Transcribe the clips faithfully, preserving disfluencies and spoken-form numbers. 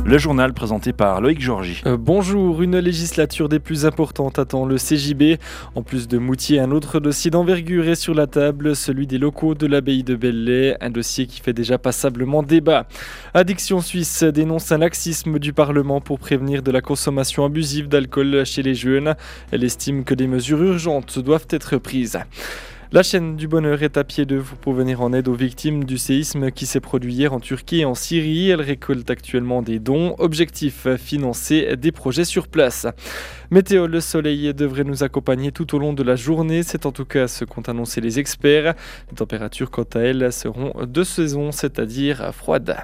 Le journal présenté par Loïc Georgy. Euh, bonjour, une législature des plus importantes attend le C J B. En plus de Moutier, un autre dossier d'envergure est sur la table, celui des locaux de l'abbaye de Belley, un dossier qui fait déjà passablement débat. Addiction Suisse dénonce un laxisme du Parlement pour prévenir de la consommation abusive d'alcool chez les jeunes. Elle estime que des mesures urgentes doivent être prises. La chaîne du bonheur est à pied d'œuvre pour venir en aide aux victimes du séisme qui s'est produit hier en Turquie et en Syrie. Elle récolte actuellement des dons. Objectif, financer des projets sur place. Météo, le soleil devrait nous accompagner tout au long de la journée. C'est en tout cas ce qu'ont annoncé les experts. Les températures, quant à elles, seront de saison, c'est-à-dire froides.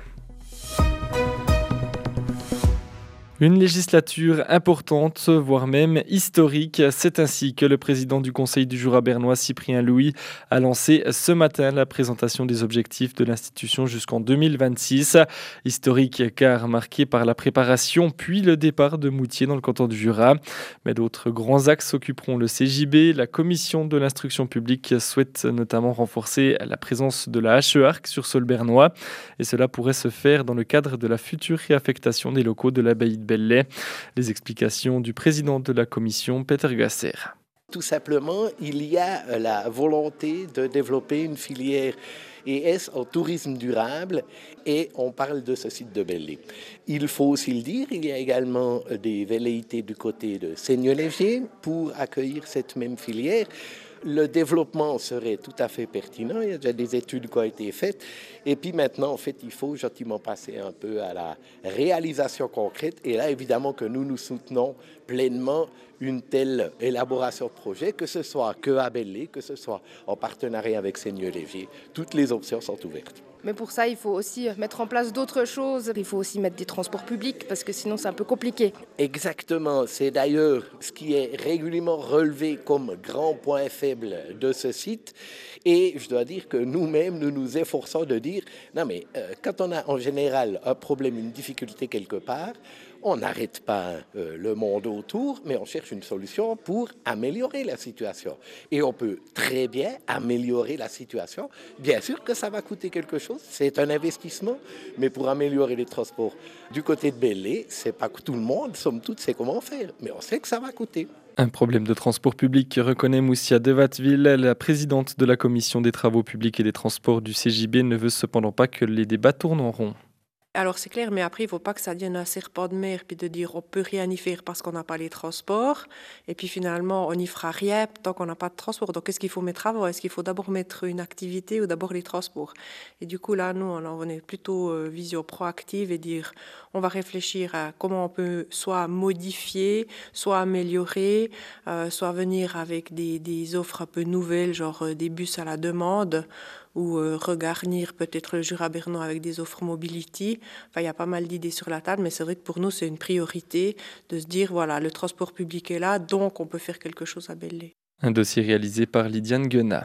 Une législature importante, voire même historique. C'est ainsi que le président du Conseil du Jura bernois, Cyprien Louis, a lancé ce matin la présentation des objectifs de l'institution jusqu'en deux mille vingt-six. Historique car marqué par la préparation puis le départ de Moutier dans le canton du Jura. Mais d'autres grands axes occuperont le C J B. La commission de l'instruction publique souhaite notamment renforcer la présence de la H E A R C sur sol bernois. Et cela pourrait se faire dans le cadre de la future réaffectation des locaux de l'abbaye de Belley. Les explications du président de la commission, Peter Gasser. Tout simplement, il y a la volonté de développer une filière E S en tourisme durable et on parle de ce site de Belley. Il faut aussi le dire, il y a également des velléités du côté de Seigneur-Léger pour accueillir cette même filière. Le développement serait tout à fait pertinent, il y a déjà des études qui ont été faites. Et puis maintenant, en fait, il faut gentiment passer un peu à la réalisation concrète. Et là, évidemment que nous, nous soutenons pleinement une telle élaboration de projet, que ce soit que à Belley, que ce soit en partenariat avec Seigneur-Léger. Toutes les options sont ouvertes. Mais pour ça, il faut aussi mettre en place d'autres choses. Il faut aussi mettre des transports publics parce que sinon, c'est un peu compliqué. Exactement. C'est d'ailleurs ce qui est régulièrement relevé comme grand point faible de ce site. Et je dois dire que nous-mêmes, nous nous efforçons de dire, non mais euh, quand on a en général un problème, une difficulté quelque part, on n'arrête pas euh, le monde autour, mais on cherche une solution pour améliorer la situation. Et on peut très bien améliorer la situation. Bien sûr que ça va coûter quelque chose, c'est un investissement, mais pour améliorer les transports du côté de Belley, c'est pas que tout le monde, somme toute, sait comment faire, mais on sait que ça va coûter. Un problème de transport public reconnaît Moussia de Watteville. La présidente de la commission des travaux publics et des transports du C J B ne veut cependant pas que les débats tournent en rond. Alors c'est clair, mais après il ne faut pas que ça devienne un serpent de mer puis de dire on peut rien y faire parce qu'on n'a pas les transports et puis finalement on n'y fera rien tant qu'on n'a pas de transport. Donc qu'est-ce qu'il faut mettre avant? Est-ce qu'il faut d'abord mettre une activité ou d'abord les transports? Et du coup là nous on est plutôt euh, vision proactive et dire on va réfléchir à comment on peut soit modifier, soit améliorer, euh, soit venir avec des, des offres un peu nouvelles, genre euh, des bus à la demande ou euh, regarnir peut-être le Jura bernois avec des offres mobility. Enfin, il y a pas mal d'idées sur la table, mais c'est vrai que pour nous, c'est une priorité de se dire, voilà, le transport public est là, donc on peut faire quelque chose à Belley. Un dossier réalisé par Lydiane Guenat.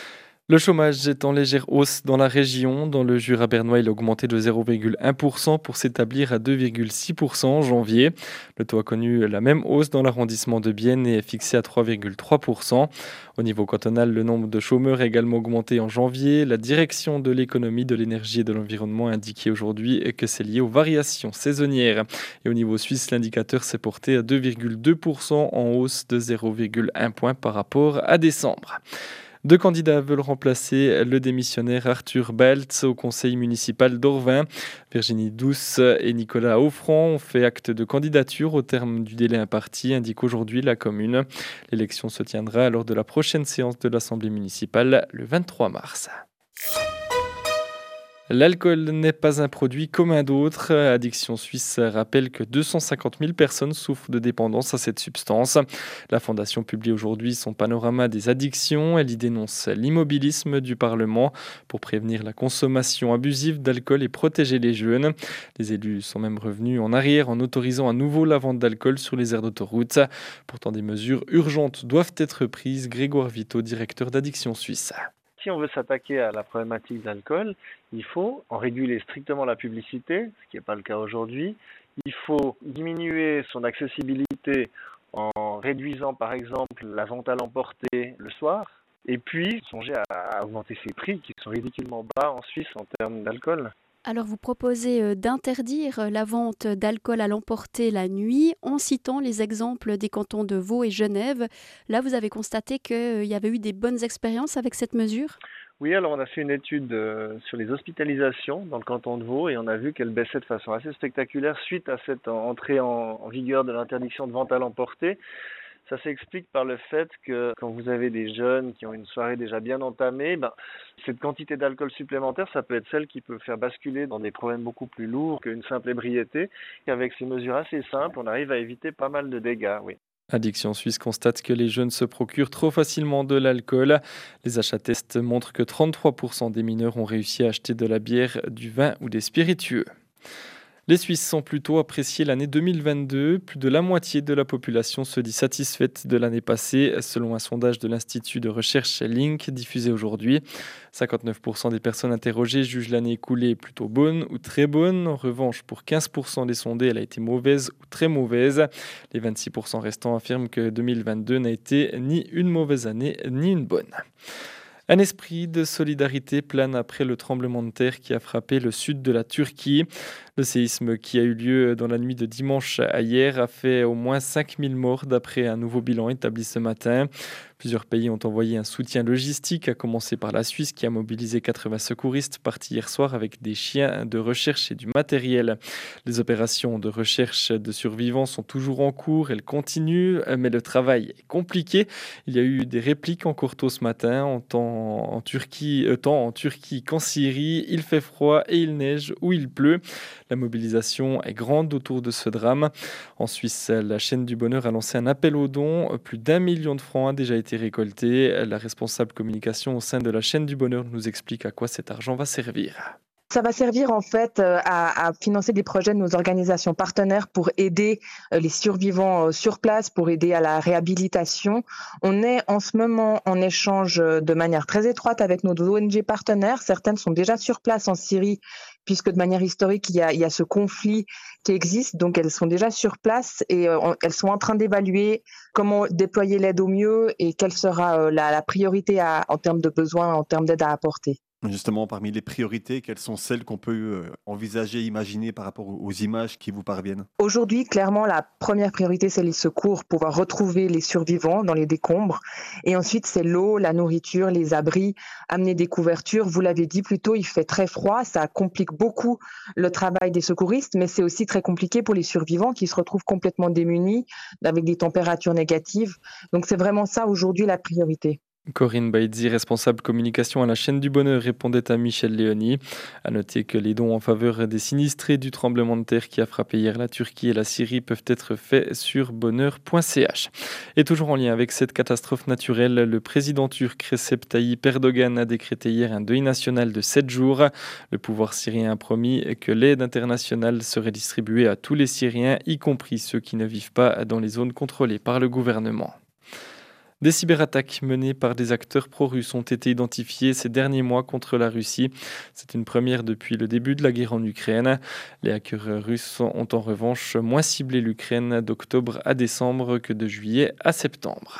Le chômage est en légère hausse dans la région. Dans le Jura bernois, il a augmenté de zéro virgule un pour cent pour s'établir à deux virgule six pour cent en janvier. Le taux a connu la même hausse dans l'arrondissement de Bienne et est fixé à trois virgule trois pour cent. Au niveau cantonal, le nombre de chômeurs a également augmenté en janvier. La direction de l'économie, de l'énergie et de l'environnement a indiqué aujourd'hui que c'est lié aux variations saisonnières. Et au niveau suisse, l'indicateur s'est porté à deux virgule deux pour cent en hausse de zéro virgule un point par rapport à décembre. Deux candidats veulent remplacer le démissionnaire Arthur Baltz au conseil municipal d'Orvin. Virginie Douce et Nicolas Offrand ont fait acte de candidature au terme du délai imparti, indique aujourd'hui la commune. L'élection se tiendra lors de la prochaine séance de l'Assemblée municipale le vingt-trois mars. L'alcool n'est pas un produit comme un d'autre. Addiction Suisse rappelle que deux cent cinquante mille personnes souffrent de dépendance à cette substance. La Fondation publie aujourd'hui son panorama des addictions. Elle y dénonce l'immobilisme du Parlement pour prévenir la consommation abusive d'alcool et protéger les jeunes. Les élus sont même revenus en arrière en autorisant à nouveau la vente d'alcool sur les aires d'autoroute. Pourtant, des mesures urgentes doivent être prises. Grégoire Vito, directeur d'Addiction Suisse. Si on veut s'attaquer à la problématique de l'alcool, il faut en réguler strictement la publicité, ce qui n'est pas le cas aujourd'hui. Il faut diminuer son accessibilité en réduisant par exemple la vente à l'emporter le soir. Et puis, songer à augmenter ses prix qui sont ridiculement bas en Suisse en termes d'alcool. Alors vous proposez euh, d'interdire euh, la vente d'alcool à l'emporter la nuit en citant les exemples des cantons de Vaud et Genève. Là, vous avez constaté qu'il y avait eu des bonnes expériences avec cette mesure ? Oui, alors on a fait une étude euh, sur les hospitalisations dans le canton de Vaud et on a vu qu'elle baissait de façon assez spectaculaire suite à cette entrée en, en vigueur de l'interdiction de vente à l'emporter. Ça s'explique par le fait que quand vous avez des jeunes qui ont une soirée déjà bien entamée, ben, cette quantité d'alcool supplémentaire, ça peut être celle qui peut faire basculer dans des problèmes beaucoup plus lourds qu'une simple ébriété. Et avec ces mesures assez simples, on arrive à éviter pas mal de dégâts, oui. Addiction Suisse constate que les jeunes se procurent trop facilement de l'alcool. Les achats tests montrent que trente-trois pour cent des mineurs ont réussi à acheter de la bière, du vin ou des spiritueux. Les Suisses ont plutôt apprécié l'année deux mille vingt-deux. Plus de la moitié de la population se dit satisfaite de l'année passée, selon un sondage de l'Institut de recherche Link diffusé aujourd'hui. cinquante-neuf pour cent des personnes interrogées jugent l'année écoulée plutôt bonne ou très bonne. En revanche, pour quinze pour cent des sondés, elle a été mauvaise ou très mauvaise. Les vingt-six pour cent restants affirment que deux mille vingt-deux n'a été ni une mauvaise année ni une bonne. Un esprit de solidarité plane après le tremblement de terre qui a frappé le sud de la Turquie. Le séisme qui a eu lieu dans la nuit de dimanche à hier a fait au moins cinq mille morts d'après un nouveau bilan établi ce matin. Plusieurs pays ont envoyé un soutien logistique, à commencer par la Suisse qui a mobilisé quatre-vingts secouristes partis hier soir avec des chiens de recherche et du matériel. Les opérations de recherche de survivants sont toujours en cours, elles continuent, mais le travail est compliqué. Il y a eu des répliques encore tôt ce matin, en temps en Turquie, euh, tant en Turquie qu'en Syrie. Il fait froid et il neige ou il pleut. La mobilisation est grande autour de ce drame. En Suisse, la chaîne du bonheur a lancé un appel aux dons. Plus d'un million de francs a déjà été récolté. La responsable communication au sein de la chaîne du bonheur nous explique à quoi cet argent va servir. Ça va servir en fait à, à financer des projets de nos organisations partenaires pour aider les survivants sur place, pour aider à la réhabilitation. On est en ce moment en échange de manière très étroite avec nos O N G partenaires. Certaines sont déjà sur place en Syrie, puisque de manière historique, il y a, il y a ce conflit qui existe. Donc elles sont déjà sur place et euh, elles sont en train d'évaluer comment déployer l'aide au mieux et quelle sera euh, la, la priorité à, en termes de besoins, en termes d'aide à apporter. Justement, parmi les priorités, quelles sont celles qu'on peut envisager, imaginer par rapport aux images qui vous parviennent ? Aujourd'hui, clairement, la première priorité, c'est les secours, pouvoir retrouver les survivants dans les décombres. Et ensuite, c'est l'eau, la nourriture, les abris, amener des couvertures. Vous l'avez dit plus tôt, il fait très froid, ça complique beaucoup le travail des secouristes, mais c'est aussi très compliqué pour les survivants qui se retrouvent complètement démunis, avec des températures négatives. Donc c'est vraiment ça aujourd'hui la priorité. Corinne Baïdzi, responsable communication à la chaîne du bonheur, répondait à Michel Léoni. À noter que les dons en faveur des sinistrés du tremblement de terre qui a frappé hier la Turquie et la Syrie peuvent être faits sur bonheur point c h. Et toujours en lien avec cette catastrophe naturelle, le président turc Recep Tayyip Erdogan a décrété hier un deuil national de sept jours. Le pouvoir syrien a promis que l'aide internationale serait distribuée à tous les Syriens, y compris ceux qui ne vivent pas dans les zones contrôlées par le gouvernement. Des cyberattaques menées par des acteurs pro-russes ont été identifiées ces derniers mois contre la Russie. C'est une première depuis le début de la guerre en Ukraine. Les hackers russes ont en revanche moins ciblé l'Ukraine d'octobre à décembre que de juillet à septembre.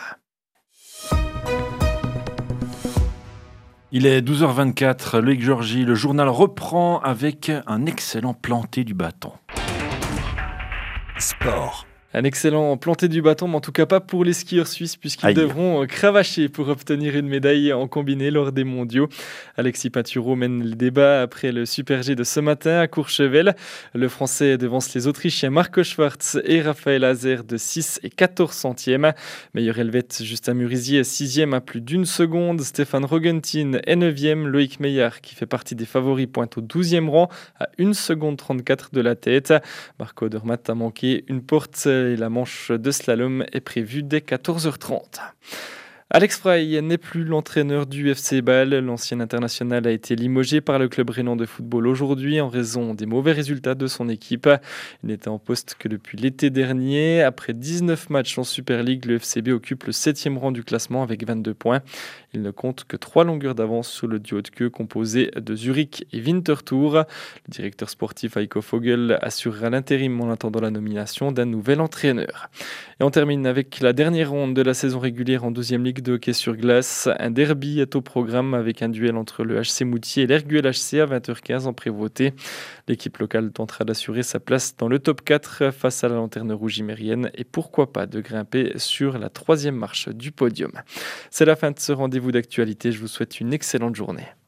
Il est douze heures vingt-quatre, Loïc Georgie, le journal reprend avec un excellent planté du bâton. Sport. Un excellent planté du bâton, mais en tout cas pas pour les skieurs suisses, puisqu'ils Aïe. devront cravacher pour obtenir une médaille en combiné lors des mondiaux. Alexis Pinturo mène le débat après le Super G de ce matin à Courchevel. Le Français devance les Autrichiens Marco Schwarz et Raphaël Hazer de six et quatorze centièmes. Meilleur helvète, Justin Murisier, sixième à plus d'une seconde. Stéphane Rogentin est neuvième. Loïc Meillard, qui fait partie des favoris, pointe au douzième rang à une seconde trente-quatre de la tête. Marco Odermatt a manqué une porte et la manche de slalom est prévue dès quatorze heures trente. Alex Frey n'est plus l'entraîneur du F C Bâle. L'ancien international a été limogé par le club rhénan de football aujourd'hui en raison des mauvais résultats de son équipe. Il n'était en poste que depuis l'été dernier. Après dix-neuf matchs en Super League, le F C B occupe le septième rang du classement avec vingt-deux points. Il ne compte que trois longueurs d'avance sur le duo de queue composé de Zurich et Winterthur. Le directeur sportif Heiko Vogel assurera l'intérim en attendant la nomination d'un nouvel entraîneur. Et on termine avec la dernière ronde de la saison régulière en douzième Ligue Ligue de hockey sur glace. Un derby est au programme avec un duel entre le H C Moutier et l'Erguel H C à vingt heures quinze en Prévôté. L'équipe locale tentera d'assurer sa place dans le top quatre face à la Lanterne Rouge imérienne et pourquoi pas de grimper sur la troisième marche du podium. C'est la fin de ce rendez-vous d'actualité. Je vous souhaite une excellente journée.